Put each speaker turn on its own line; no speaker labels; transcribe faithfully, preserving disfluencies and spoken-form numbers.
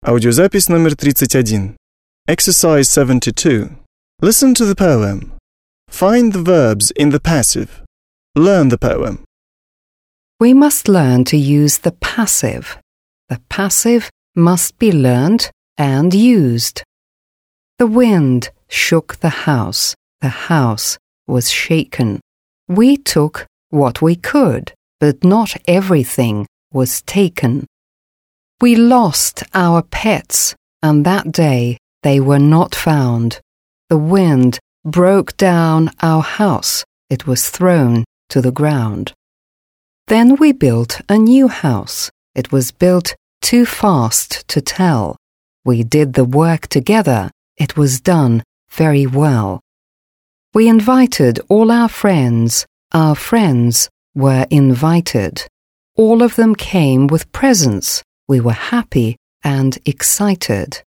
Аудиозапись номер тридцать один. Exercise seventy-two. Listen to the poem. Find the verbs in the passive. Learn the poem.
We must learn to use the passive. The passive must be learned and used. The wind shook the house. The house was shaken. We took what we could, but not everything was taken. We lost our pets, and that day they were not found. The wind broke down our house. It was thrown to the ground. Then we built a new house. It was built too fast to tell. We did the work together. It was done very well. We invited all our friends. Our friends were invited. All of them came with presents. We were happy and excited.